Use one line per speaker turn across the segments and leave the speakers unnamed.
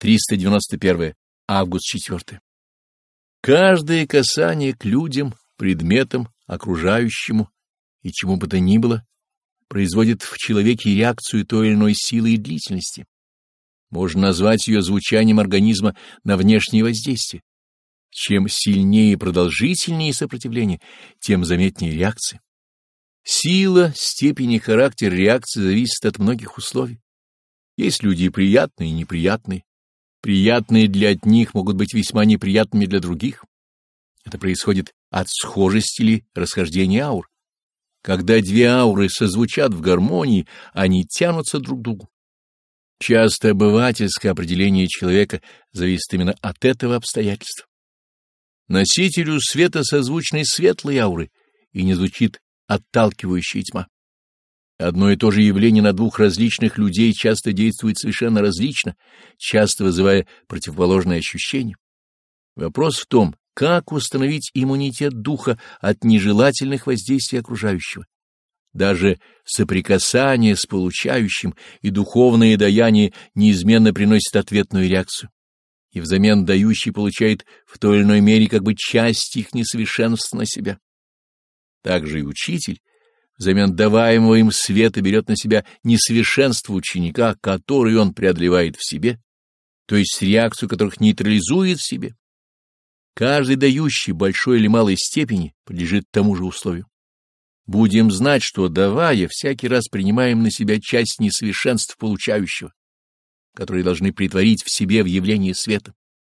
391. Август 4. Каждое касание к людям, предметам, окружающему и чему бы то ни было производит в человеке реакцию той или иной силы и длительности. Можно назвать ее звучанием организма на внешние воздействия. Чем сильнее и продолжительнее сопротивление, тем заметнее реакция. Сила, степень и характер реакции зависят от многих условий. Есть люди приятные и неприятные. Приятные для одних могут быть весьма неприятными для других. Это происходит от схожести или расхождения аур. Когда две ауры созвучат в гармонии, они тянутся друг к другу. Часто обывательское определение человека зависит именно от этого обстоятельства. Носителю света созвучны светлые ауры, и не звучит отталкивающая тьма. Одно и то же явление на двух различных людей часто действует совершенно различно, часто вызывая противоположные ощущения. Вопрос в том, как установить иммунитет духа от нежелательных воздействий окружающего. Даже соприкасание с получающим и духовное даяние неизменно приносит ответную реакцию, и взамен дающий получает в той или иной мере как бы часть их несовершенств на себя. Также и учитель взамен даваемого им света берет на себя несовершенство ученика, который он преодолевает в себе, то есть реакцию которых нейтрализует в себе. Каждый дающий большой или малой степени подлежит тому же условию. Будем знать, что, давая, всякий раз принимаем на себя часть несовершенств получающего, которые должны претворить в себе в явление света.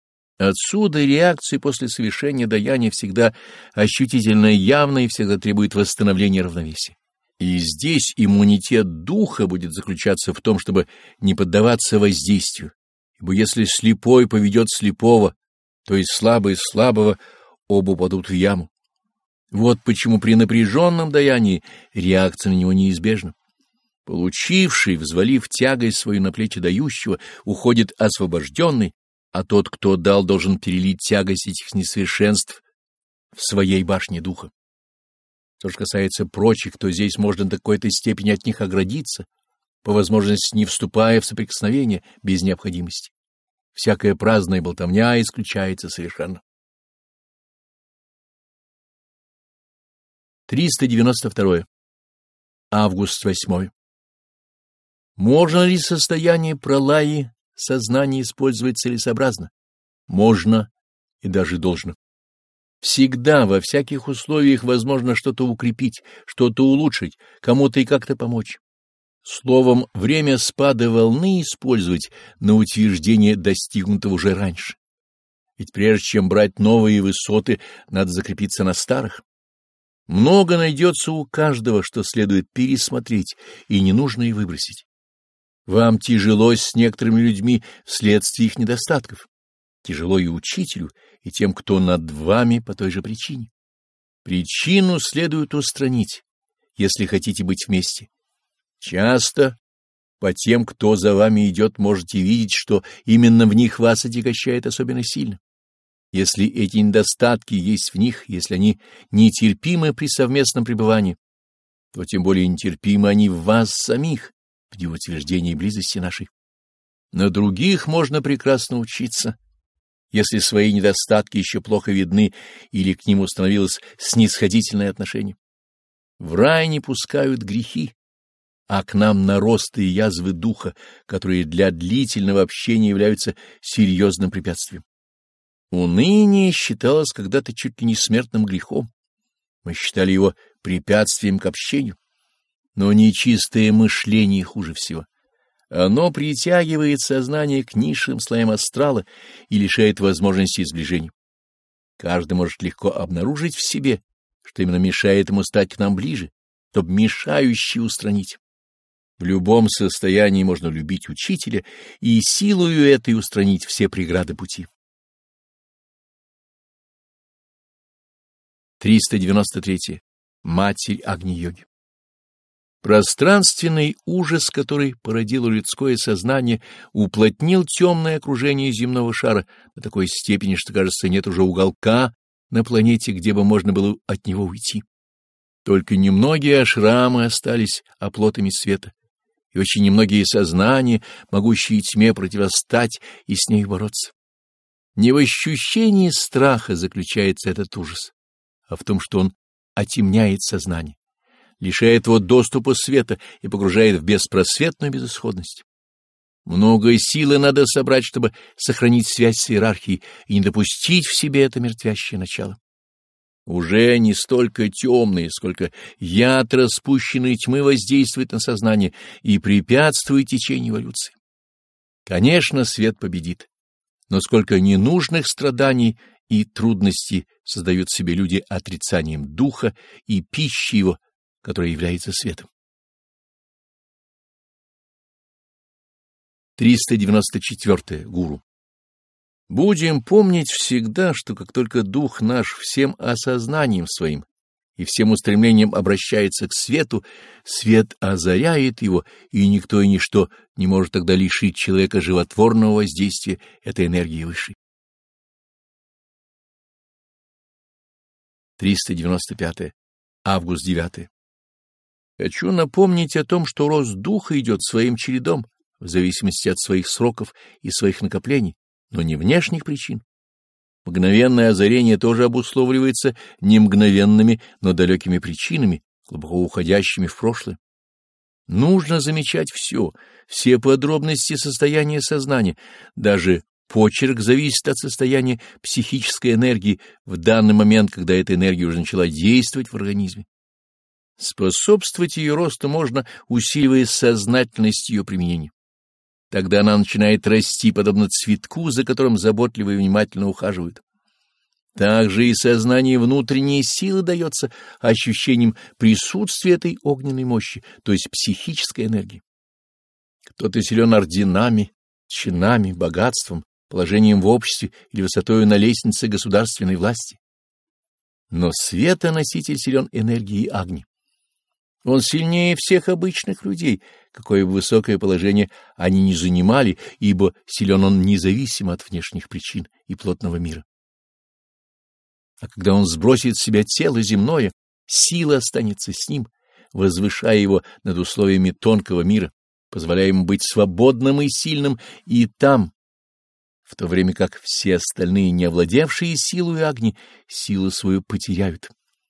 Отсюда реакция после совершения даяния всегда ощутительно явна и всегда требует восстановления равновесия. И здесь иммунитет духа будет заключаться в том, чтобы не поддаваться воздействию, ибо если слепой поведет слепого, то есть слабый слабого, оба упадут в яму. Вот почему при напряженном даянии реакция на него неизбежна. Получивший, взвалив тягость свою на плечи дающего, уходит освобожденный, а тот, кто дал, должен перелить тягость этих несовершенств в своей башне духа. Что же касается прочих, то здесь можно до какой-то степени от них оградиться, по возможности не вступая в соприкосновение без необходимости. Всякая праздная болтовня исключается совершенно. 392. Август 8. Можно ли состояние пралаи сознание использовать целесообразно? Можно и даже должно. Всегда, во всяких условиях возможно что-то укрепить, что-то улучшить, кому-то и как-то помочь. Словом, время спада волны использовать на утверждение достигнутого уже раньше. Ведь прежде чем брать новые высоты, надо закрепиться на старых. Много найдется у каждого, что следует пересмотреть, и ненужное выбросить. Вам тяжело с некоторыми людьми вследствие их недостатков. Тяжело и учителю, и тем, кто над вами по той же причине. Причину следует устранить, если хотите быть вместе. Часто по тем, кто за вами идет, можете видеть, что именно в них вас отягощает особенно сильно. Если эти недостатки есть в них, если они нетерпимы при совместном пребывании, то тем более нетерпимы они в вас самих, в утверждении близости нашей. На других можно прекрасно учиться, если свои недостатки еще плохо видны или к ним установилось снисходительное отношение. В рай не пускают грехи, а к нам наросты и язвы духа, которые для длительного общения являются серьезным препятствием. Уныние считалось когда-то чуть ли не смертным грехом. Мы считали его препятствием к общению. Но нечистое мышление хуже всего. Оно притягивает сознание к низшим слоям астрала и лишает возможности сближения. Каждый может легко обнаружить в себе, что именно мешает ему стать к нам ближе, чтобы мешающее устранить. В любом состоянии можно любить учителя и силою этой устранить все преграды пути. 393. Матерь Агни-йоги. Пространственный ужас, который породило людское сознание, уплотнил темное окружение земного шара до такой степени, что, кажется, нет уже уголка на планете, где бы можно было от него уйти. Только немногие ашрамы остались оплотами света, и очень немногие сознания, могущие тьме противостать и с ней бороться. Не в ощущении страха заключается этот ужас, а в том, что он отемняет сознание, лишает его доступа света и погружает в беспросветную безысходность. Много силы надо собрать, чтобы сохранить связь с иерархией и не допустить в себе это мертвящее начало. Уже не столько темные, сколько яд распущенной тьмы воздействует на сознание и препятствует течению эволюции. Конечно, свет победит, но сколько ненужных страданий и трудностей создают в себе люди отрицанием духа и пищи его, которая является светом. 394. Гуру. Будем помнить всегда, что как только дух наш всем осознанием своим и всем устремлением обращается к свету, свет озаряет его, и никто и ничто не может тогда лишить человека животворного воздействия этой энергии высшей. 395. Август 9. Хочу напомнить о том, что рост духа идет своим чередом, в зависимости от своих сроков и своих накоплений, но не внешних причин. Мгновенное озарение тоже обусловливается не мгновенными, но далекими причинами, глубоко уходящими в прошлое. Нужно замечать все подробности состояния сознания, даже почерк зависит от состояния психической энергии в данный момент, когда эта энергия уже начала действовать в организме. Способствовать ее росту можно, усиливая сознательность ее применения. Тогда она начинает расти, подобно цветку, за которым заботливо и внимательно ухаживают. Также и сознание внутренней силы дается ощущением присутствия этой огненной мощи, то есть психической энергии. Кто-то силен орденами, чинами, богатством, положением в обществе или высотою на лестнице государственной власти. Но светоноситель силен энергией Агни. Он сильнее всех обычных людей, какое бы высокое положение они ни занимали, ибо силен он независимо от внешних причин и плотного мира. А когда он сбросит с себя тело земное, сила останется с ним, возвышая его над условиями тонкого мира, позволяя ему быть свободным и сильным и там, в то время как все остальные, не овладевшие силой Агни, силу свою потеряют.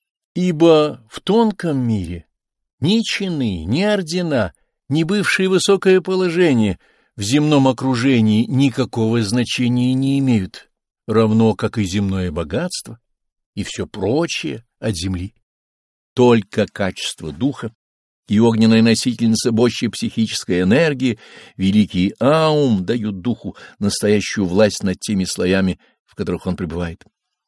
Ибо в тонком мире ни чины, ни ордена, ни бывшее высокое положение в земном окружении никакого значения не имеют, равно как и земное богатство и все прочее от земли. Только качество духа и огненная носительница мощи психической энергии, великий Аум, дают духу настоящую власть над теми слоями, в которых он пребывает.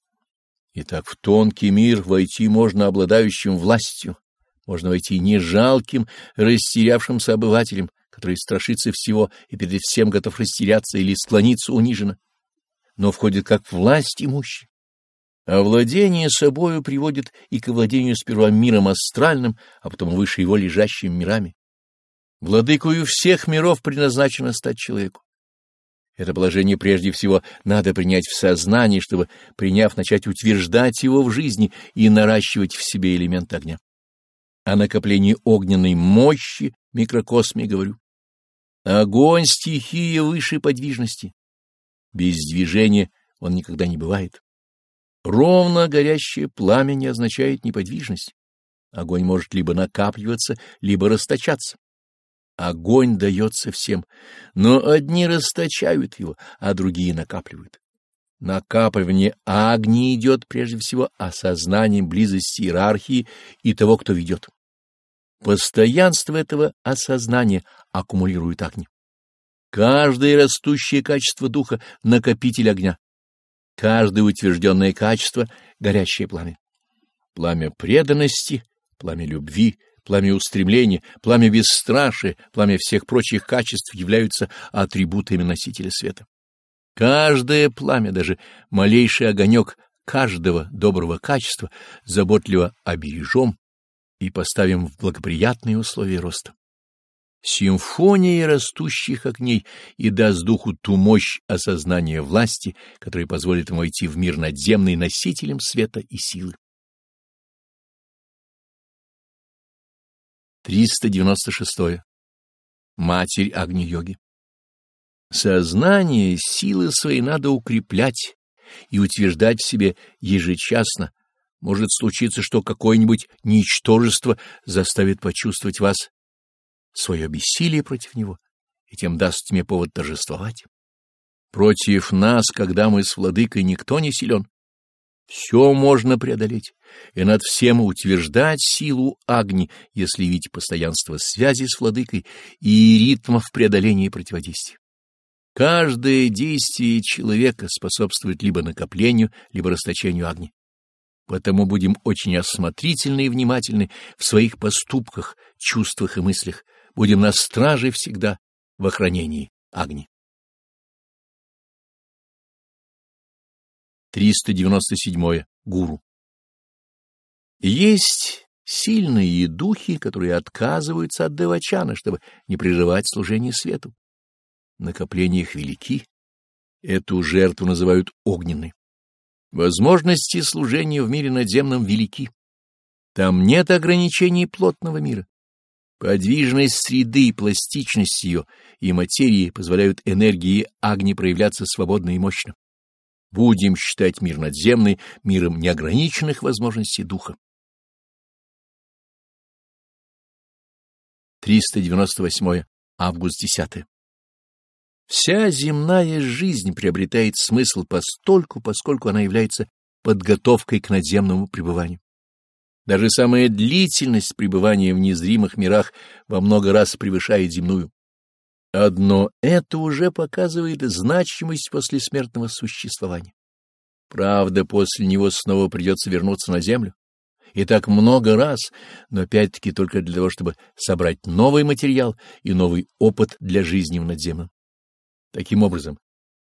Итак, в тонкий мир войти можно обладающим властью, можно войти не жалким, растерявшимся обывателем, который страшится всего и перед всем готов растеряться или склониться униженно, но входит как власть имущий. Овладение собою приводит и к овладению сперва миром астральным, а потом выше его лежащими мирами. Владыкою всех миров предназначено стать человеку. Это положение прежде всего надо принять в сознании, чтобы, приняв, начать утверждать его в жизни и наращивать в себе элемент огня. О накоплении огненной мощи в микрокосме говорю. Огонь — стихия высшей подвижности. Без движения он никогда не бывает. Ровно горящее пламя не означает неподвижность. Огонь может либо накапливаться, либо расточаться. Огонь дается всем, но одни расточают его, а другие накапливают. Накапливание Агни идет прежде всего осознанием близости иерархии и того, кто ведет. Постоянство этого осознания аккумулирует Агни. Каждое растущее качество духа — накопитель огня. Каждое утвержденное качество — горящее пламя. Пламя преданности, пламя любви, пламя устремления, пламя бесстрашия, пламя всех прочих качеств являются атрибутами носителя света. Каждое пламя, даже малейший огонек каждого доброго качества заботливо обережем и поставим в благоприятные условия роста. Симфония растущих огней и даст духу ту мощь осознания власти, которая позволит ему войти в мир надземный носителем света и силы. 396. Матерь Агни-йоги. Сознание силы своей надо укреплять и утверждать в себе ежечасно. Может случиться, что какое-нибудь ничтожество заставит почувствовать вас свое бессилие против него, и тем даст мне повод торжествовать. Против нас, когда мы с владыкой, никто не силен. Все можно преодолеть, и над всем утверждать силу Агни, если видеть постоянство связи с владыкой и ритмов преодоления и противодействия. Каждое действие человека способствует либо накоплению, либо расточению Агни. Потому будем очень осмотрительны и внимательны в своих поступках, чувствах и мыслях. Будем на страже всегда в охранении Агни. 397. Гуру. Есть сильные духи, которые отказываются от девачаны, чтобы не прерывать служение свету. Накопления их велики. Эту жертву называют огненной. Возможности служения в мире надземном велики. Там нет ограничений плотного мира. Подвижность среды, пластичность ее и материи позволяют энергии Агни проявляться свободно и мощно. Будем считать мир надземный миром неограниченных возможностей духа. 398. Август 10. Вся земная жизнь приобретает смысл постольку, поскольку она является подготовкой к надземному пребыванию. Даже самая длительность пребывания в незримых мирах во много раз превышает земную. Одно это уже показывает значимость послесмертного существования. Правда, после него снова придется вернуться на землю. И так много раз, но опять-таки только для того, чтобы собрать новый материал и новый опыт для жизни в надземном. Таким образом,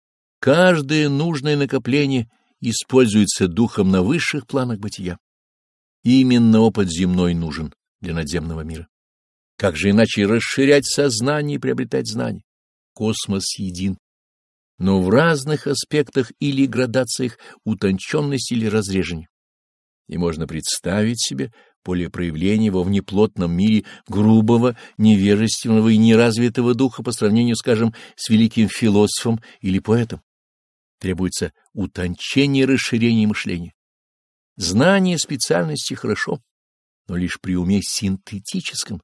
каждое нужное накопление используется духом на высших планах бытия. Именно опыт земной нужен для надземного мира. Как же иначе расширять сознание и приобретать знания? Космос един, но в разных аспектах или градациях утонченности или разрежения. И можно представить себе поле проявления во внеплотном мире грубого, невежественного и неразвитого духа по сравнению, скажем, с великим философом или поэтом. Требуется утончение и расширение мышления. Знание специальности хорошо, но лишь при уме синтетическом.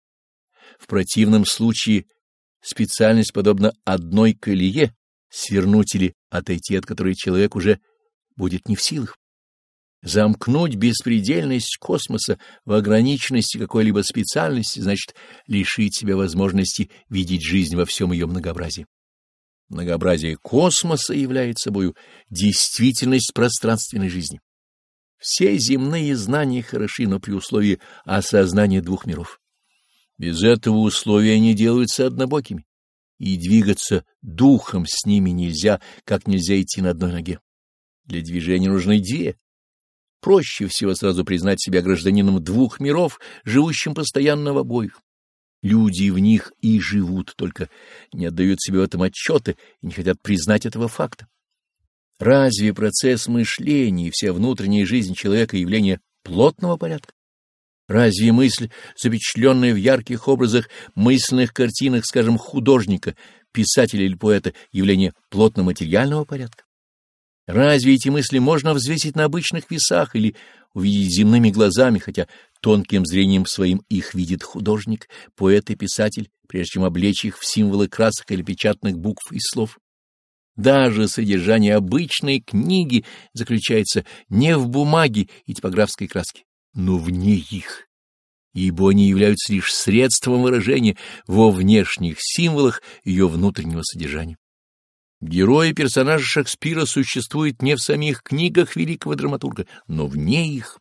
В противном случае специальность подобна одной колее, свернуть или отойти от которой человек уже будет не в силах. Замкнуть беспредельность космоса в ограниченности какой-либо специальности значит лишить себя возможности видеть жизнь во всем ее многообразии. Многообразие космоса является собою действительность пространственной жизни. Все земные знания хороши, но при условии осознания двух миров. Без этого условия они делаются однобокими, и двигаться духом с ними нельзя, как нельзя идти на одной ноге. Для движения нужны две. Проще всего сразу признать себя гражданином двух миров, живущим постоянно в обоих. Люди в них и живут, только не отдают себе в этом отчета и не хотят признать этого факта. Разве процесс мышления и вся внутренняя жизнь человека явление плотного порядка? Разве мысль, запечатленная в ярких образах, мысленных картинах, скажем, художника, писателя или поэта, явление плотно-материального порядка? Разве эти мысли можно взвесить на обычных весах или увидеть земными глазами, хотя тонким зрением своим их видит художник, поэт и писатель, прежде чем облечь их в символы красок или печатных букв и слов? Даже содержание обычной книги заключается не в бумаге и типографской краске, но вне их, ибо они являются лишь средством выражения во внешних символах ее внутреннего содержания. Герои и персонажи Шекспира существуют не в самих книгах великого драматурга, но вне их.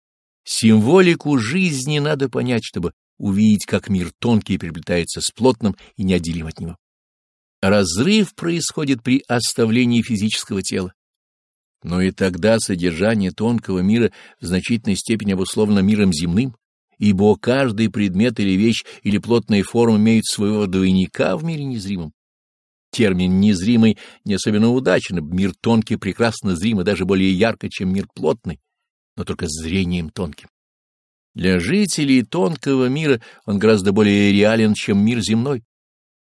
Символику жизни надо понять, чтобы увидеть, как мир тонкий переплетается с плотным и неотделим от него. Разрыв происходит при оставлении физического тела. Но и тогда содержание тонкого мира в значительной степени обусловлено миром земным, ибо каждый предмет или вещь или плотная форма имеет своего двойника в мире незримом. Термин «незримый» не особенно удачен, мир тонкий прекрасно зримый, даже более ярко, чем мир плотный, но только зрением тонким. Для жителей тонкого мира он гораздо более реален, чем мир земной,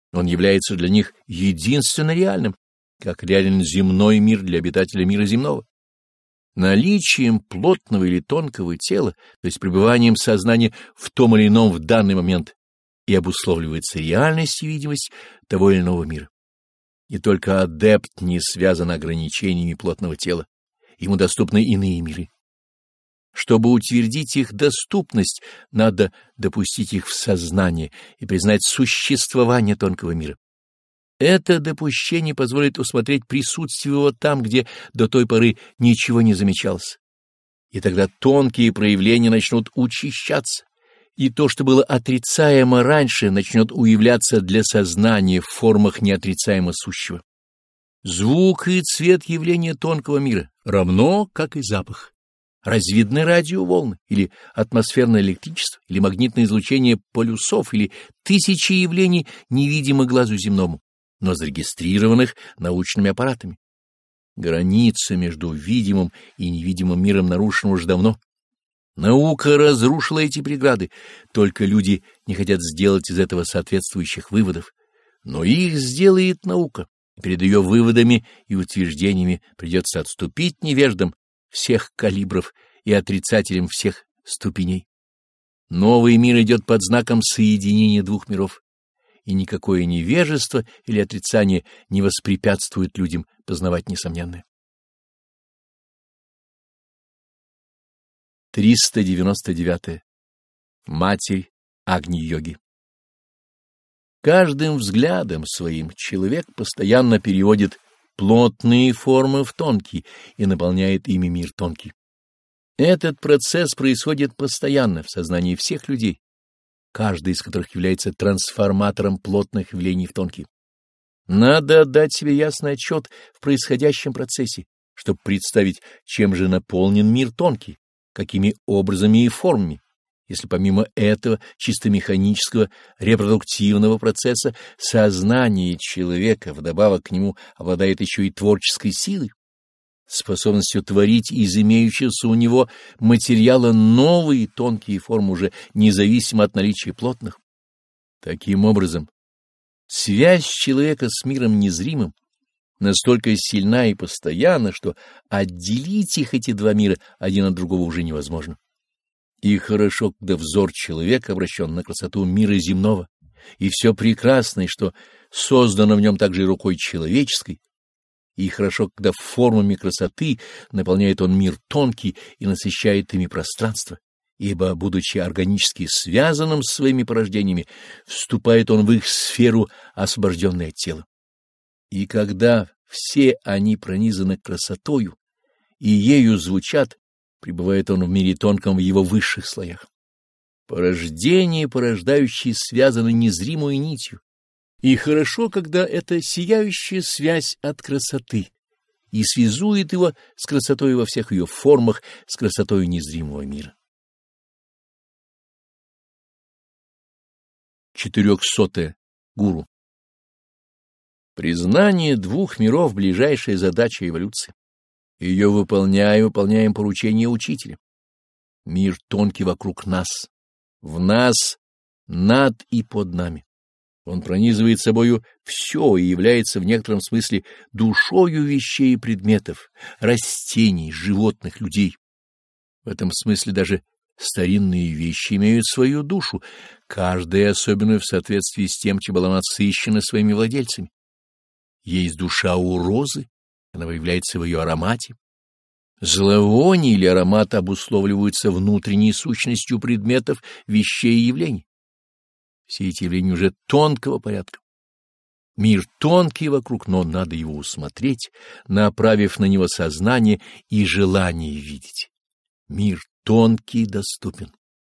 Он является для них единственно реальным, как реален земной мир для обитателя мира земного. Наличием плотного или тонкого тела, то есть пребыванием сознания в том или ином в данный момент, и обусловливается реальность и видимость того или иного мира. И только адепт не связан ограничениями плотного тела, ему доступны иные миры. Чтобы утвердить их доступность, надо допустить их в сознание и признать существование тонкого мира. Это допущение позволит усмотреть присутствие его там, где до той поры ничего не замечалось. И тогда тонкие проявления начнут учащаться, и то, что было отрицаемо раньше, начнет уявляться для сознания в формах неотрицаемо сущего. Звук и цвет явления тонкого мира равно, как и запах. Развидны радиоволны, или атмосферное электричество, или магнитное излучение полюсов, или тысячи явлений, невидимых глазу земному, но зарегистрированных научными аппаратами. Граница между видимым и невидимым миром нарушена уже давно. Наука разрушила эти преграды, только люди не хотят сделать из этого соответствующих выводов. Но их сделает наука, и перед ее выводами и утверждениями придется отступить невеждам всех калибров и отрицателям всех ступеней. Новый мир идет под знаком соединения двух миров, и никакое невежество или отрицание не воспрепятствует людям познавать несомненное. 399. Матерь Агни-йоги. Каждым взглядом своим человек постоянно переводит плотные формы в тонкие и наполняет ими мир тонкий. Этот процесс происходит постоянно в сознании всех людей, каждый из которых является трансформатором плотных явлений в тонкие. Надо отдать себе ясный отчет в происходящем процессе, чтобы представить, чем же наполнен мир тонкий, какими образами и формами, если помимо этого чисто механического репродуктивного процесса сознание человека, вдобавок к нему, обладает еще и творческой силой, способностью творить из имеющегося у него материала новые тонкие формы, уже независимо от наличия плотных. Таким образом, связь человека с миром незримым настолько сильна и постоянна, что отделить их, эти два мира, один от другого уже невозможно. И хорошо, когда взор человека обращен на красоту мира земного, и все прекрасное, что создано в нем также и рукой человеческой, и хорошо, когда формами красоты наполняет он мир тонкий и насыщает ими пространство, ибо, будучи органически связанным с своими порождениями, вступает он в их сферу, освобожденной от тела. И когда все они пронизаны красотою и ею звучат, пребывает он в мире тонком в его высших слоях. Порождение и порождающие связаны незримой нитью, и хорошо, когда эта сияющая связь от красоты и связует его с красотой во всех ее формах, с красотой незримого мира. 400. Гуру. Признание двух миров — ближайшая задача эволюции. Ее выполняем поручение учителя. Мир тонкий вокруг нас, в нас, над и под нами. Он пронизывает собою все и является в некотором смысле душою вещей и предметов, растений, животных, людей. В этом смысле даже старинные вещи имеют свою душу, каждая особенную в соответствии с тем, чем была насыщена своими владельцами. Есть душа у розы, она выявляется в ее аромате. Зловоние или аромат обусловливаются внутренней сущностью предметов, вещей и явлений. Все эти явления уже тонкого порядка. Мир тонкий вокруг, но надо его усмотреть, направив на него сознание и желание видеть. Мир тонкий доступен.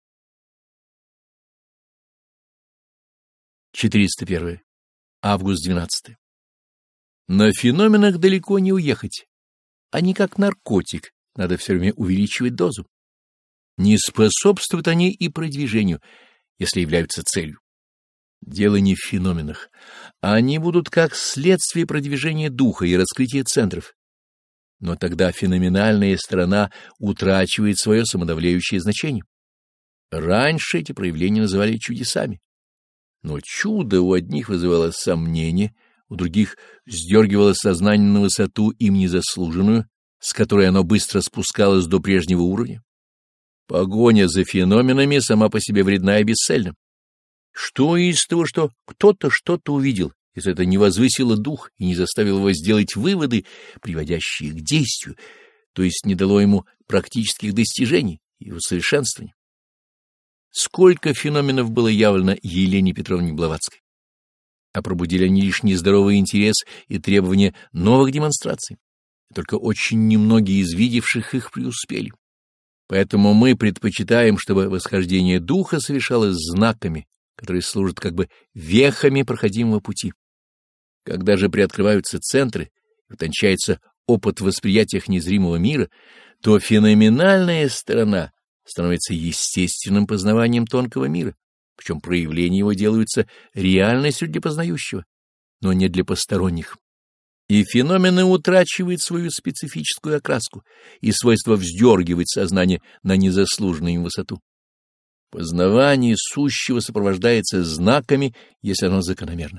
401. Август 12. На феноменах далеко не уехать. Они как наркотик, надо все время увеличивать дозу. Не способствуют они и продвижению, если являются целью. Дело не в феноменах. Они будут как следствие продвижения духа и раскрытия центров. Но тогда феноменальная сторона утрачивает свое самодовлеющее значение. Раньше эти проявления называли чудесами. Но чудо у одних вызывало сомнение, у других вздергивало сознание на высоту им незаслуженную, с которой оно быстро спускалось до прежнего уровня. Погоня за феноменами сама по себе вредна и бесцельна. Что из того, что кто-то что-то увидел, если это не возвысило дух и не заставило его сделать выводы, приводящие к действию, то есть не дало ему практических достижений и усовершенствований? Сколько феноменов было явлено Елене Петровне Блаватской, а пробудили они лишь нездоровый интерес и требования новых демонстраций. И только очень немногие из видевших их преуспели. Поэтому мы предпочитаем, чтобы восхождение духа совершалось знаками, которые служат как бы вехами проходимого пути. Когда же приоткрываются центры и утончается опыт в восприятиях незримого мира, то феноменальная сторона становится естественным познаванием тонкого мира, причем проявления его делаются реальностью для познающего, но не для посторонних. И феномены утрачивают свою специфическую окраску и свойство вздергивать сознание на незаслуженную им высоту. Познавание сущего сопровождается знаками, если оно закономерно.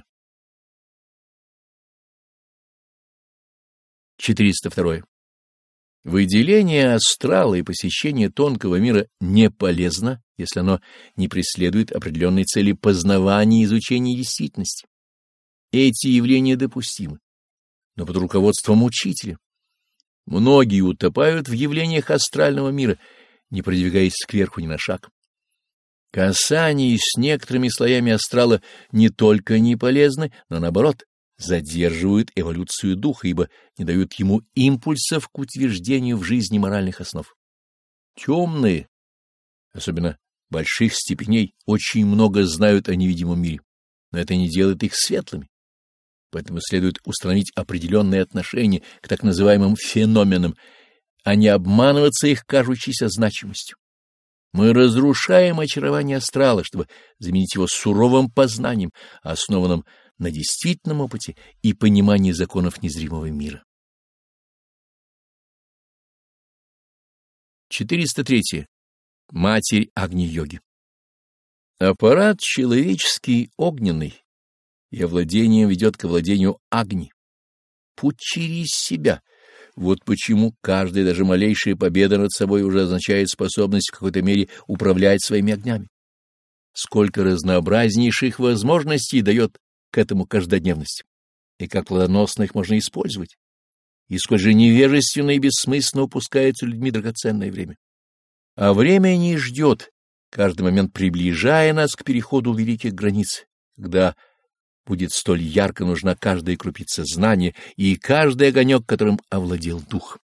402. Выделение астрала и посещение тонкого мира не полезно, если оно не преследует определенной цели познавания и изучения действительности. Эти явления допустимы, но под руководством учителя. Многие утопают в явлениях астрального мира, не продвигаясь кверху ни на шаг. Касания с некоторыми слоями астрала не только не полезны, но наоборот, задерживают эволюцию духа, ибо не дают ему импульсов к утверждению в жизни моральных основ. Темные, особенно больших степеней, очень много знают о невидимом мире, но это не делает их светлыми. Поэтому следует установить определенные отношения к так называемым феноменам, а не обманываться их кажущейся значимостью. Мы разрушаем очарование астрала, чтобы заменить его суровым познанием, основанным на действительном опыте и понимании законов незримого мира. 403. Матерь Агни-йоги. Аппарат человеческий огненный, и овладение ведет к овладению Агни. Путь через себя. Вот почему каждая, даже малейшая победа над собой уже означает способность в какой-то мере управлять своими огнями. Сколько разнообразнейших возможностей дает к этому каждодневность, и как плодоносно их можно использовать, и сколь же невежественно и бессмысленно упускается людьми драгоценное время. А время не ждет, каждый момент приближая нас к переходу великих границ, когда будет столь ярко нужна каждая крупица знания и каждый огонек, которым овладел дух.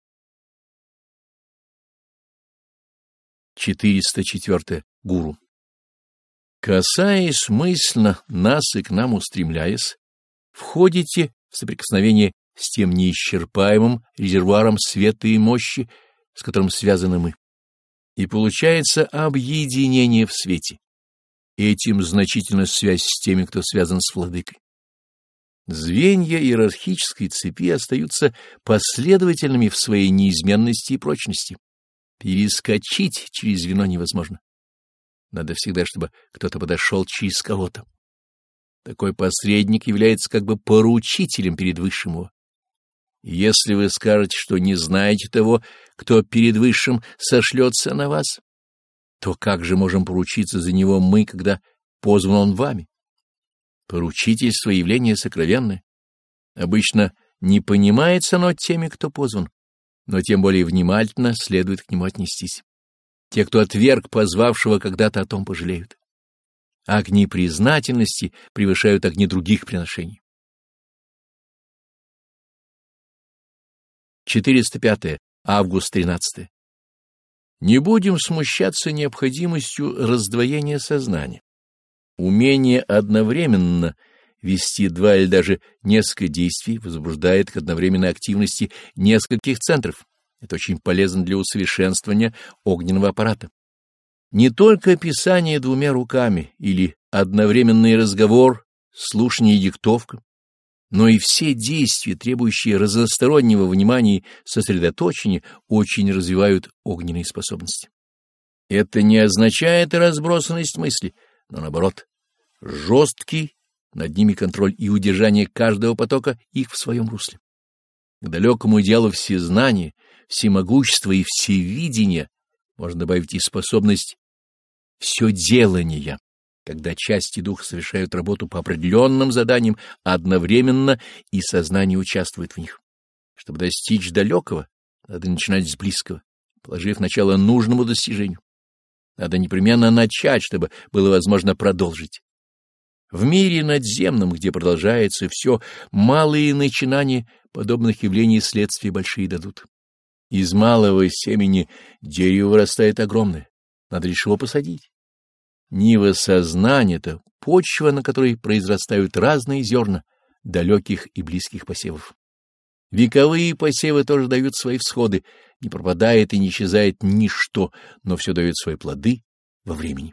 404. Гуру. Касаясь мысленно нас и к нам устремляясь, входите в соприкосновение с тем неисчерпаемым резервуаром света и мощи, с которым связаны мы, и получается объединение в свете. Этим значительна связь с теми, кто связан с владыкой. Звенья иерархической цепи остаются последовательными в своей неизменности и прочности. Перескочить через звено невозможно. Надо всегда, чтобы кто-то подошел через кого-то. Такой посредник является как бы поручителем перед Высшим его. И если вы скажете, что не знаете того, кто перед Высшим сошлется на вас, то как же можем поручиться за него мы, когда позван он вами? Поручительство — явление сокровенное. Обычно не понимается оно теми, кто позван, но тем более внимательно следует к нему отнестись. Те, кто отверг позвавшего, когда-то о том пожалеют. Огни признательности превышают огни других приношений. 405. Август 13. Не будем смущаться необходимостью раздвоения сознания. Умение одновременно вести два или даже несколько действий возбуждает к одновременной активности нескольких центров. Это очень полезно для усовершенствования огненного аппарата. Не только писание двумя руками или одновременный разговор, слушание и диктовка, но и все действия, требующие разностороннего внимания и сосредоточения, очень развивают огненные способности. Это не означает разбросанность мысли, но наоборот, жесткий над ними контроль и удержание каждого потока их в своем русле. К далекому идеалу всезнания, всемогущества и всевидения можно добавить и способность вседелания, когда части духа совершают работу по определенным заданиям одновременно и сознание участвует в них. Чтобы достичь далекого, надо начинать с близкого, положив начало нужному достижению. Надо непременно начать, чтобы было возможно продолжить. В мире надземном, где продолжается все, малые начинания подобных явлений следствия большие дадут. Из малого семени дерево вырастает огромное, надо лишь его посадить. Нива сознания — это почва, на которой произрастают разные зерна далеких и близких посевов. Вековые посевы тоже дают свои всходы, не пропадает и не исчезает ничто, но все дает свои плоды во времени.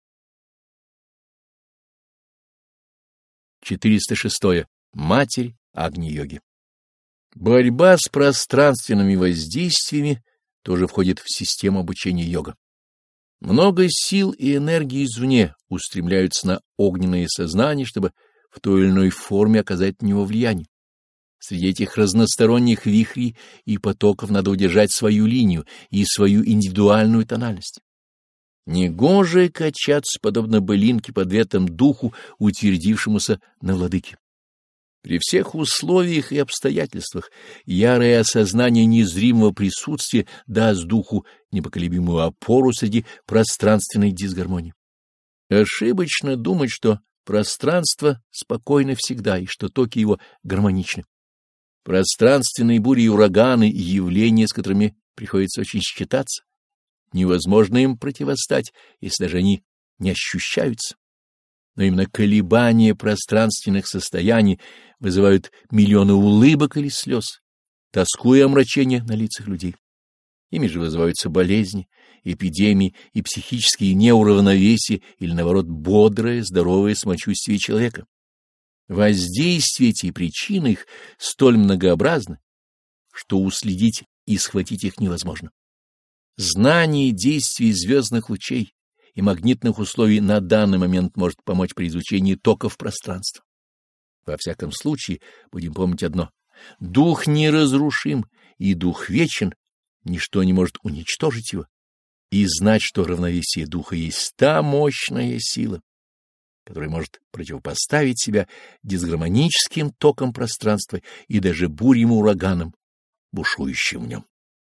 406. Матерь Агни-йоги. Борьба с пространственными воздействиями тоже входит в систему обучения йога. Много сил и энергии извне устремляются на огненное сознание, чтобы в той или иной форме оказать на него влияние. Среди этих разносторонних вихрей и потоков надо удержать свою линию и свою индивидуальную тональность. Негоже качаться, подобно былинке под ветром духу, утвердившемуся на владыке. При всех условиях и обстоятельствах ярое осознание незримого присутствия даст духу непоколебимую опору среди пространственной дисгармонии. Ошибочно думать, что пространство спокойно всегда и что токи его гармоничны. Пространственные бури и ураганы — явления, с которыми приходится очень считаться. Невозможно им противостать, если даже они не ощущаются. Но именно колебания пространственных состояний вызывают миллионы улыбок или слез, тоску и омрачение на лицах людей. Ими же вызываются болезни, эпидемии и психические неуравновесия или, наоборот, бодрое, здоровое самочувствие человека. Воздействие эти и причины их столь многообразны, что уследить и схватить их невозможно. Знание действий звездных лучей и магнитных условий на данный момент может помочь при изучении токов пространства. Во всяком случае, будем помнить одно: дух неразрушим и дух вечен, ничто не может уничтожить его, и знать, что равновесие духа есть та мощная сила, которая может противопоставить себя дисгармоническим токам пространства и даже бурям и ураганам, бушующим в нем.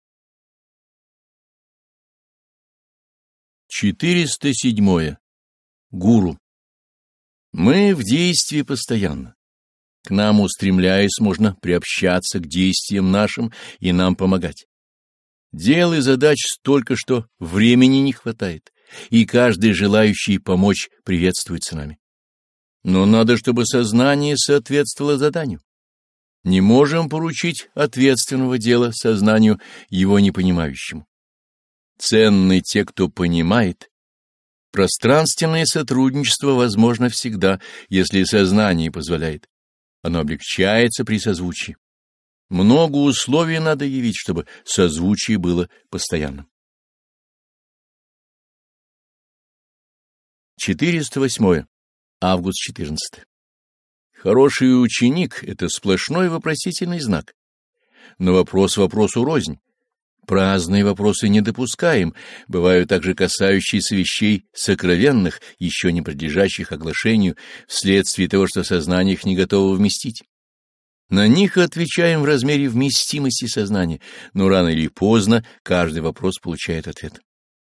407. Гуру. Мы в действии постоянно. К нам, устремляясь, можно приобщаться к действиям нашим и нам помогать. Дел и задач столько, что времени не хватает, и каждый желающий помочь приветствуется нами. Но надо, чтобы сознание соответствовало заданию. Не можем поручить ответственного дела сознанию, его непонимающему. Ценны те, кто понимает. Пространственное сотрудничество возможно всегда, если сознание позволяет. Оно облегчается при созвучии. Много условий надо явить, чтобы созвучие было постоянным. 408. Август 14. Хороший ученик — это сплошной вопросительный знак. Но вопрос вопросу рознь. Праздные вопросы не допускаем, бывают также касающиеся вещей сокровенных, еще не подлежащих оглашению, вследствие того, что сознание их не готово вместить. На них отвечаем в размере вместимости сознания, но рано или поздно каждый вопрос получает ответ.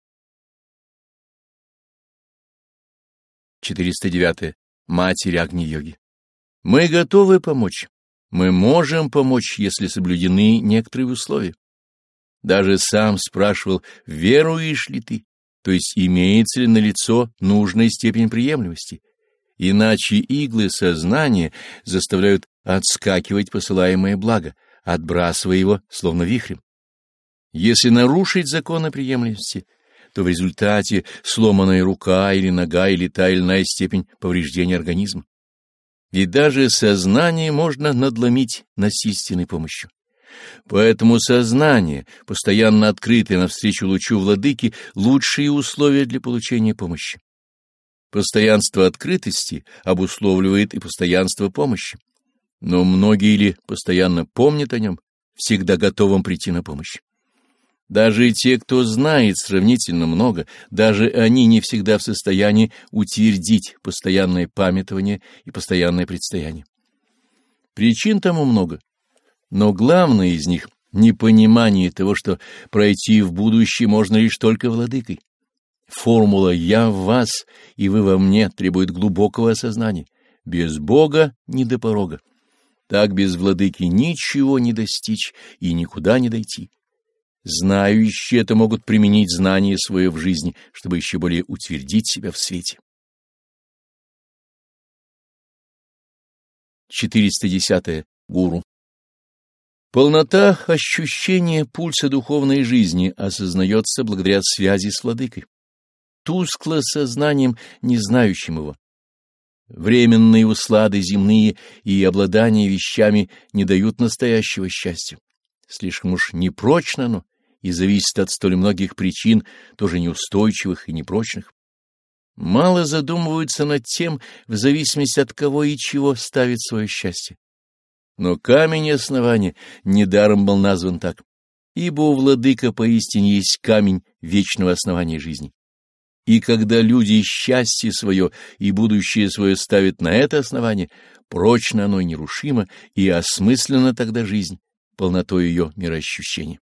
409. Матерь Агни-йоги. Мы готовы помочь. Мы можем помочь, если соблюдены некоторые условия. Даже сам спрашивал, веруешь ли ты, то есть имеется ли налицо нужная степень приемлемости. Иначе иглы сознания заставляют отскакивать посылаемое благо, отбрасывая его словно вихрем. Если нарушить законы приемлемости, то в результате сломанная рука или нога или та или иная степень повреждения организма. Ведь даже сознание можно надломить насильственной помощью. Поэтому сознание, постоянно открытое навстречу лучу владыки, лучшие условия для получения помощи. Постоянство открытости обусловливает и постоянство помощи. Но многие ли постоянно помнят о нем, всегда готовым прийти на помощь? Даже те, кто знает сравнительно много, даже они не всегда в состоянии утвердить постоянное памятование и постоянное предстояние. Причин тому много, но главное из них — непонимание того, что пройти в будущее можно лишь только владыкой. Формула «я в вас» и «вы во мне» требует глубокого осознания. Без Бога не до порога. Так без владыки ничего не достичь и никуда не дойти. Знающие это могут применить знание свое в жизни, чтобы еще более утвердить себя в свете. 410. Гуру. Полнота ощущения пульса духовной жизни осознается благодаря связи с владыкой. Тускло сознанием, не знающим его. Временные услады земные и обладание вещами не дают настоящего счастья. Слишком уж непрочно оно и зависит от столь многих причин, тоже неустойчивых и непрочных. Мало задумываются над тем, в зависимости от кого и чего ставит свое счастье. Но камень основания недаром был назван так, ибо у владыка поистине есть камень вечного основания жизни. И когда люди счастье свое и будущее свое ставят на это основание, прочно оно и нерушимо, и осмысленно тогда жизнь, полнотой ее мироощущения.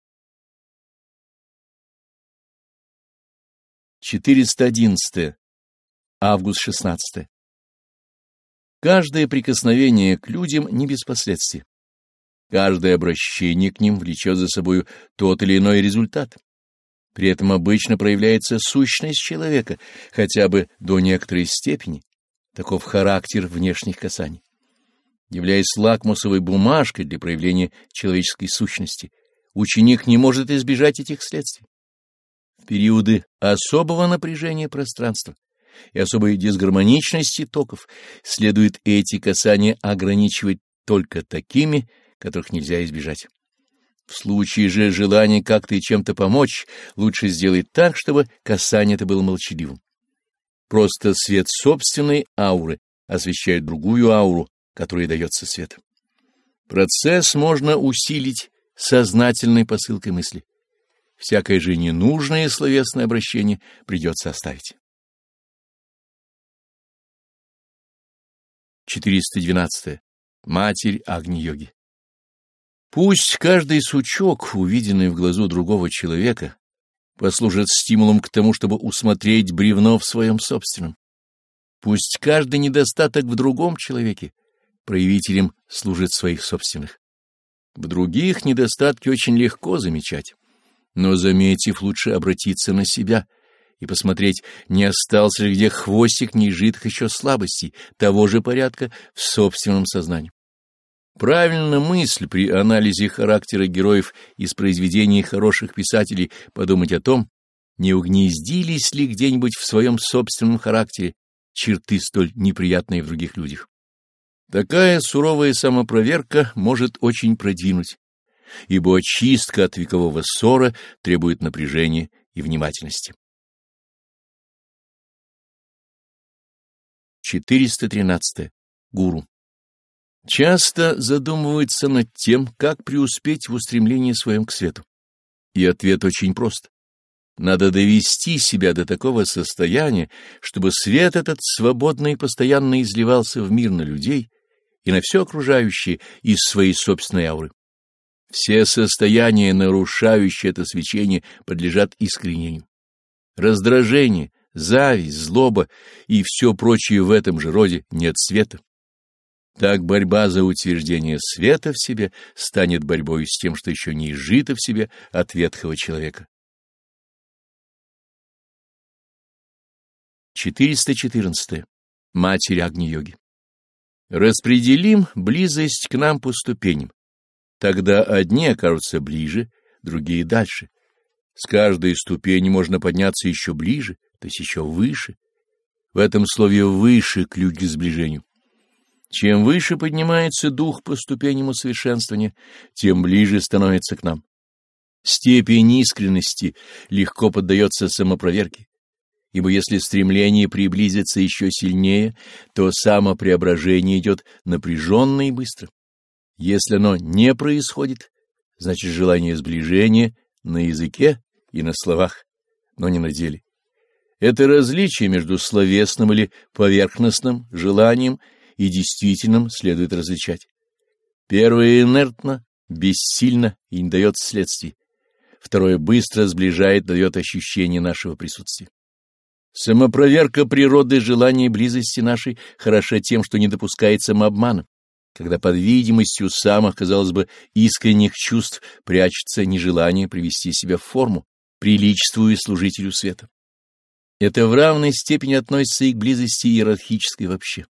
411. Август 16. Каждое прикосновение к людям не без последствий. Каждое обращение к ним влечет за собой тот или иной результат. При этом обычно проявляется сущность человека, хотя бы до некоторой степени. Таков характер внешних касаний. Являясь лакмусовой бумажкой для проявления человеческой сущности, ученик не может избежать этих следствий. В периоды особого напряжения пространства и особой дисгармоничности токов следует эти касания ограничивать только такими, которых нельзя избежать. В случае же желания как-то и чем-то помочь, лучше сделать так, чтобы касание это было молчаливым. Просто свет собственной ауры освещает другую ауру, которой дается свет. Процесс можно усилить сознательной посылкой мысли. Всякое же ненужное словесное обращение придется оставить. 412. Матерь Агни-йоги. Пусть каждый сучок, увиденный в глазу другого человека, послужит стимулом к тому, чтобы усмотреть бревно в своем собственном. Пусть каждый недостаток в другом человеке проявителем служит своих собственных. В других недостатки очень легко замечать, но, заметив, лучше обратиться на себя и посмотреть, не остался ли где хвостик неизжитых еще слабостей того же порядка в собственном сознании. Правильно мысль при анализе характера героев из произведений хороших писателей подумать о том, не угнездились ли где-нибудь в своем собственном характере черты столь неприятные в других людях. Такая суровая самопроверка может очень продвинуть, ибо очистка от векового ссора требует напряжения и внимательности. 413. Гуру. Часто задумываются над тем, как преуспеть в устремлении своем к свету. И ответ очень прост. Надо довести себя до такого состояния, чтобы свет этот свободно и постоянно изливался в мир на людей и на все окружающее из своей собственной ауры. Все состояния, нарушающие это свечение, подлежат искоренению. Раздражение, зависть, злоба и все прочее в этом же роде нет света. Так борьба за утверждение света в себе станет борьбой с тем, что еще не изжито в себе от ветхого человека. 414. Матерь Агни-йоги. Распределим близость к нам по ступеням. Тогда одни окажутся ближе, другие дальше. С каждой ступени можно подняться еще ближе, то есть еще выше. В этом слове «выше» ключ к сближению. Чем выше поднимается дух по ступеням усовершенствования, тем ближе становится к нам. Степень искренности легко поддается самопроверке, ибо если стремление приблизиться еще сильнее, то самопреображение идет напряженно и быстро. Если оно не происходит, значит желание сближения на языке и на словах, но не на деле. Это различие между словесным или поверхностным желанием и действительным следует различать. Первое инертно, бессильно и не дает следствий. Второе быстро сближает, дает ощущение нашего присутствия. Самопроверка природы желания близости нашей хороша тем, что не допускает самообмана, когда под видимостью самых, казалось бы, искренних чувств прячется нежелание привести себя в форму, приличествуя служителю света. Это в равной степени относится и к близости иерархической вообще.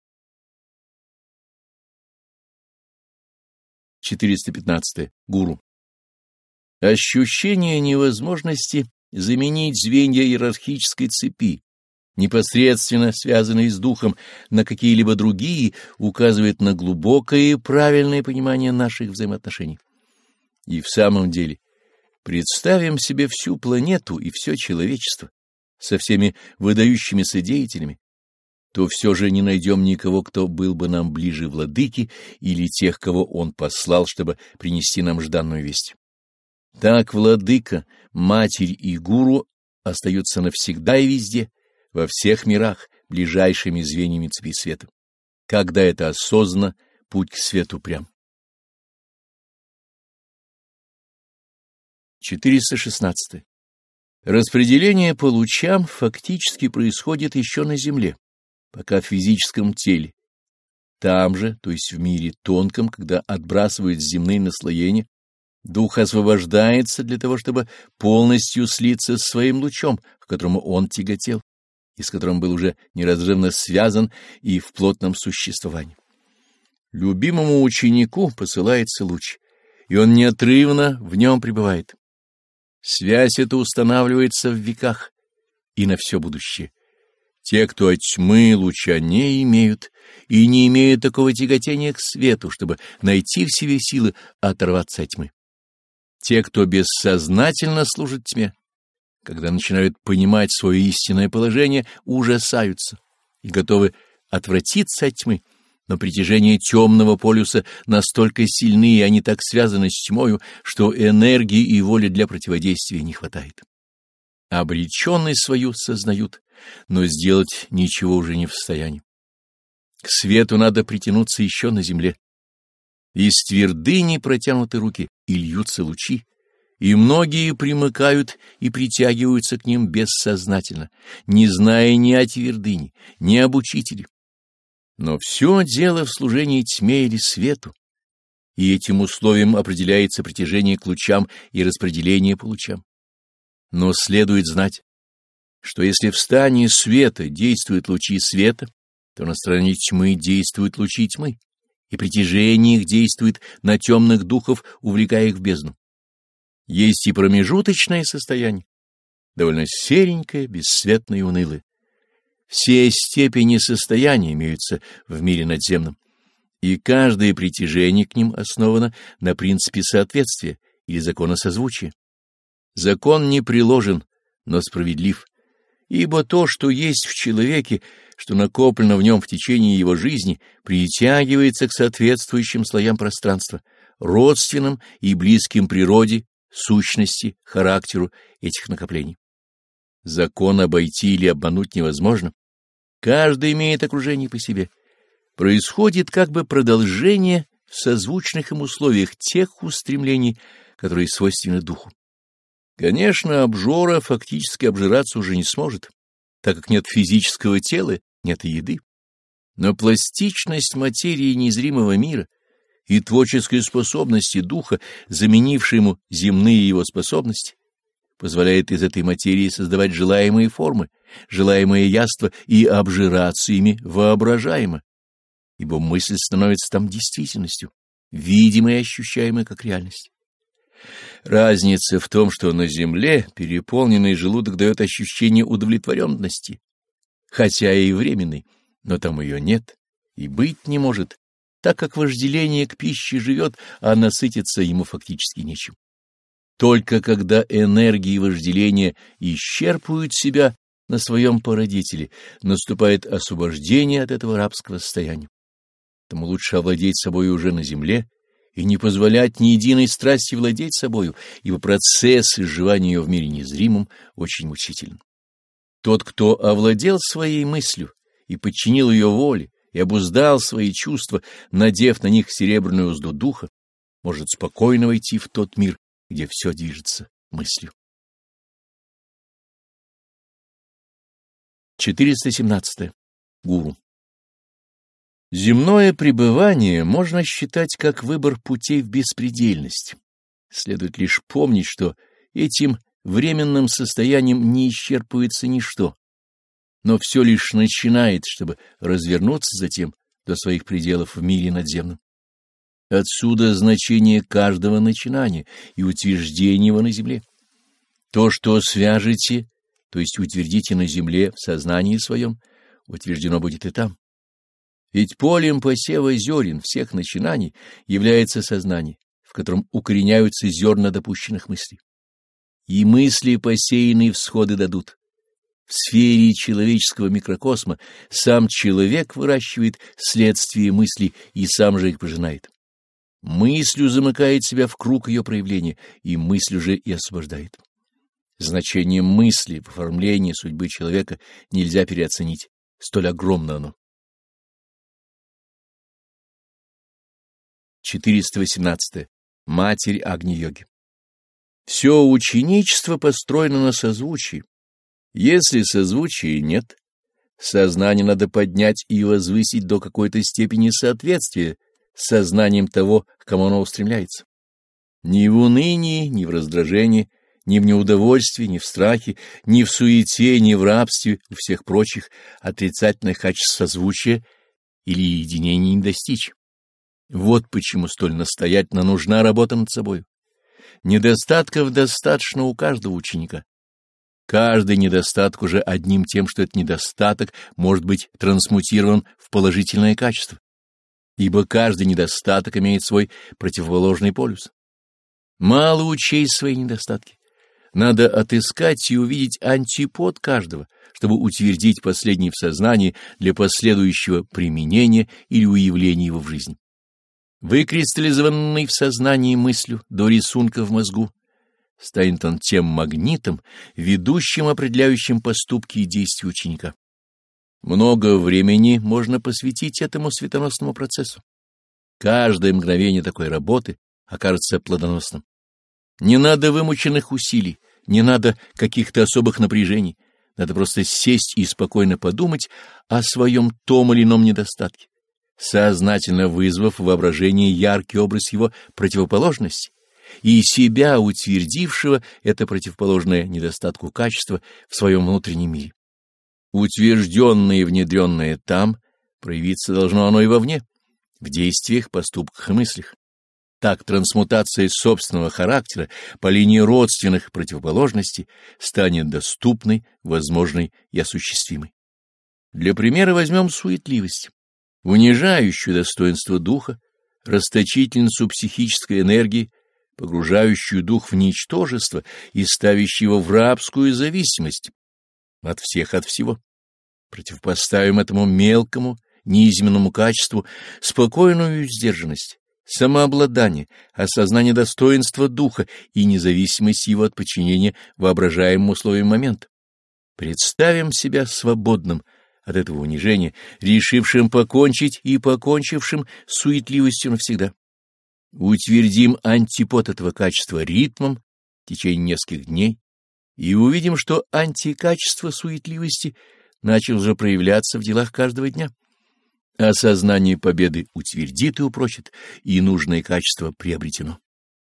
415. Гуру. Ощущение невозможности заменить звенья иерархической цепи, непосредственно связанные с духом, на какие-либо другие, указывает на глубокое и правильное понимание наших взаимоотношений. И в самом деле, представим себе всю планету и все человечество со всеми выдающимися деятелями, то все же не найдем никого, кто был бы нам ближе владыки или тех, кого он послал, чтобы принести нам жданную весть. Так владыка, матерь и гуру остаются навсегда и везде, во всех мирах, ближайшими звеньями цепи света. Когда это осознанно, путь к свету прям. 416. Распределение по лучам фактически происходит еще на Земле, пока в физическом теле. Там же, то есть в мире тонком, когда отбрасывают земные наслоения, дух освобождается для того, чтобы полностью слиться с своим лучом, к которому он тяготел, и с которым был уже неразрывно связан и в плотном существовании. Любимому ученику посылается луч, и он неотрывно в нем пребывает. Связь эта устанавливается в веках и на все будущее. Те, кто от тьмы луча не имеют и не имеют такого тяготения к свету, чтобы найти в себе силы оторваться от тьмы. Те, кто бессознательно служит тьме, когда начинают понимать свое истинное положение, ужасаются и готовы отвратиться от тьмы, но притяжение темного полюса настолько сильны, и они так связаны с тьмою, что энергии и воли для противодействия не хватает. Обреченность свою сознают, но сделать ничего уже не в состоянии. К свету надо притянуться еще на земле. Из твердыни протянуты руки, и льются лучи, и многие примыкают и притягиваются к ним бессознательно, не зная ни о твердыне, ни об учителе. Но все дело в служении тьме или свету, и этим условием определяется притяжение к лучам и распределение по лучам. Но следует знать, что если в стане света действуют лучи света, то на стороне тьмы действуют лучи тьмы, и притяжение их действует на темных духов, увлекая их в бездну. Есть и промежуточное состояние, довольно серенькое, бесцветное и унылое. Все степени состояния имеются в мире надземном, и каждое притяжение к ним основано на принципе соответствия или закона созвучия. Закон не приложен, но справедлив, ибо то, что есть в человеке, что накоплено в нем в течение его жизни, притягивается к соответствующим слоям пространства, родственным и близким природе, сущности, характеру этих накоплений. Закон обойти или обмануть невозможно. Каждый имеет окружение по себе. Происходит как бы продолжение в созвучных им условиях тех устремлений, которые свойственны духу. Конечно, обжора фактически обжираться уже не сможет, так как нет физического тела, нет и еды. Но пластичность материи незримого мира и творческой способности духа, заменившей ему земные его способности, позволяет из этой материи создавать желаемые формы, желаемые яства и обжираться ими воображаемо, ибо мысль становится там действительностью, видимой и ощущаемой как реальность. Разница в том, что на земле переполненный желудок дает ощущение удовлетворенности, хотя и временной, но там ее нет и быть не может, так как вожделение к пище живет, а насытиться ему фактически нечем. Только когда энергии вожделения исчерпывают себя на своем породителе, наступает освобождение от этого рабского состояния. Тому лучше овладеть собой уже на земле и не позволять ни единой страсти владеть собою, ибо процесс изживания ее в мире незримом очень мучителен. Тот, кто овладел своей мыслью и подчинил ее воле, и обуздал свои чувства, надев на них серебряную узду духа, может спокойно войти в тот мир, где все движется мыслью. 417. Гуру. Земное пребывание можно считать как выбор путей в беспредельность. Следует лишь помнить, что этим временным состоянием не исчерпывается ничто, но все лишь начинает, чтобы развернуться затем до своих пределов в мире надземном. Отсюда значение каждого начинания и утверждения его на земле. То, что свяжете, то есть утвердите на земле в сознании своем, утверждено будет и там. Ведь полем посева зерен всех начинаний является сознание, в котором укореняются зерна допущенных мыслей. И мысли посеянные всходы дадут. В сфере человеческого микрокосма сам человек выращивает следствие мыслей и сам же их пожинает. Мыслью замыкает себя в круг ее проявления, и мысль уже и освобождает. Значение мысли в оформлении судьбы человека нельзя переоценить, столь огромно оно. 418. Матерь Агни-йоги. Все ученичество построено на созвучии. Если созвучия нет, сознание надо поднять и возвысить до какой-то степени соответствия с сознанием того, к кому оно устремляется. Ни в унынии, ни в раздражении, ни в неудовольствии, ни в страхе, ни в суете, ни в рабстве у всех прочих отрицательных качеств созвучия или единения не достичь. Вот почему столь настоятельно нужна работа над собой. Недостатков достаточно у каждого ученика. Каждый недостаток уже одним тем, что это недостаток, может быть трансмутирован в положительное качество, ибо каждый недостаток имеет свой противоположный полюс. Мало учесть свои недостатки. Надо отыскать и увидеть антипод каждого, чтобы утвердить последний в сознании для последующего применения или уявления его в жизни. Выкристаллизованный в сознании мыслью до рисунка в мозгу, станет он тем магнитом, ведущим, определяющим поступки и действия ученика. Много времени можно посвятить этому светоносному процессу. Каждое мгновение такой работы окажется плодоносным. Не надо вымученных усилий, не надо каких-то особых напряжений, надо просто сесть и спокойно подумать о своем том или ином недостатке, сознательно вызвав в воображении яркий образ его противоположности и себя, утвердившего это противоположное недостатку качества в своем внутреннем мире. Утвержденное и внедренное там, проявиться должно оно и вовне, в действиях, поступках и мыслях. Так трансмутация собственного характера по линии родственных противоположностей станет доступной, возможной и осуществимой. Для примера возьмем суетливость, унижающую достоинство духа, расточительницу психической энергии, погружающую дух в ничтожество и ставящую его в рабскую зависимость от всех, от всего. Противопоставим этому мелкому, низменному качеству спокойную сдержанность, самообладание, осознание достоинства духа и независимость его от подчинения воображаемым условиям момента. Представим себя свободным от этого унижения, решившим покончить и покончившим с суетливостью навсегда. Утвердим антипод этого качества ритмом в течение нескольких дней и увидим, что антикачество суетливости начало уже проявляться в делах каждого дня. Осознание победы утвердит и упрочит, и нужное качество приобретено.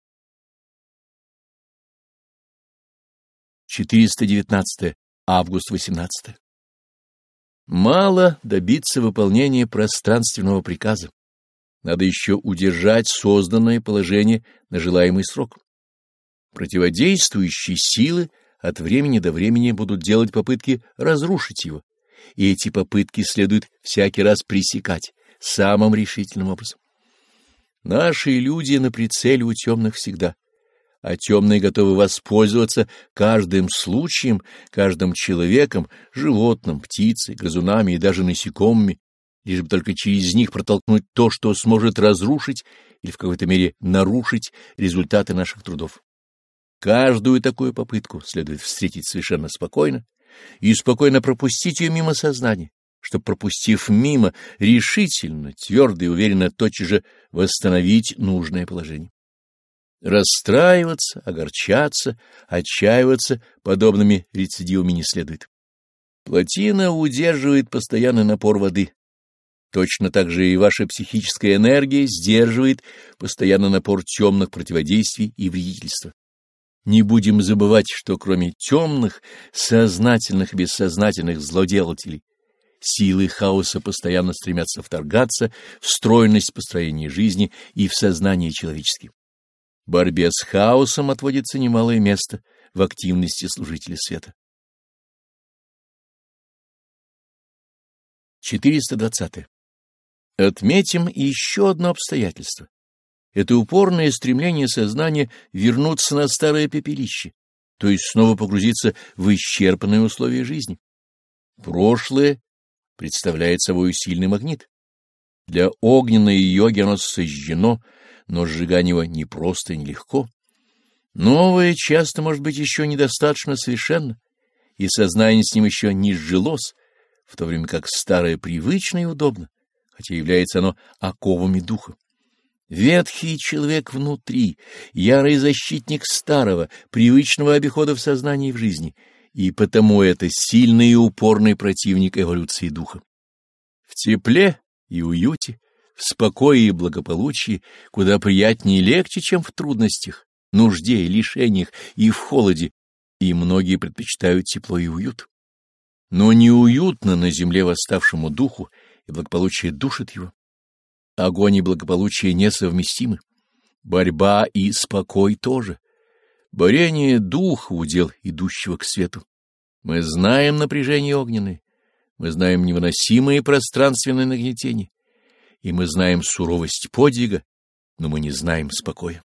419. Август 18. Мало добиться выполнения пространственного приказа. Надо еще удержать созданное положение на желаемый срок. Противодействующие силы от времени до времени будут делать попытки разрушить его, и эти попытки следует всякий раз пресекать самым решительным образом. Наши иллюзии на прицеле у темных всегда, а темные готовы воспользоваться каждым случаем, каждым человеком, животным, птицей, грызунами и даже насекомыми, лишь бы только через них протолкнуть то, что сможет разрушить или в какой-то мере нарушить результаты наших трудов. Каждую такую попытку следует встретить совершенно спокойно и спокойно пропустить ее мимо сознания, чтобы, пропустив мимо, решительно, твердо и уверенно тотчас же восстановить нужное положение. Расстраиваться, огорчаться, отчаиваться подобными рецидивами не следует. Плотина удерживает постоянный напор воды. Точно так же и ваша психическая энергия сдерживает постоянный напор темных противодействий и вредительства. Не будем забывать, что кроме темных, сознательных и бессознательных злоделателей, силы хаоса постоянно стремятся вторгаться в стройность построения жизни и в сознание человеческое. Борьбе с хаосом отводится немалое место в активности служителей света. 420. Отметим еще одно обстоятельство. Это упорное стремление сознания вернуться на старое пепелище, то есть снова погрузиться в исчерпанные условия жизни. Прошлое представляет собой сильный магнит. Для огненной йоги оно сожжено, но сжигание его непросто и нелегко. Новое часто может быть еще недостаточно совершенно, и сознание с ним еще не сжилось, в то время как старое привычно и удобно, хотя является оно оковами духа. Ветхий человек внутри, ярый защитник старого, привычного обихода в сознании и в жизни, и потому это сильный и упорный противник эволюции духа. В тепле и уюте, в спокое и благополучии куда приятнее и легче, чем в трудностях, нужде и лишениях и в холоде, и многие предпочитают тепло и уют. Но неуютно на земле восставшему духу, и благополучие душит его. Огонь и благополучие несовместимы. Борьба и спокой тоже. Борение духа — удел идущего к свету. Мы знаем напряжение огненное, мы знаем невыносимые пространственные нагнетения, и мы знаем суровость подвига, но мы не знаем спокоя.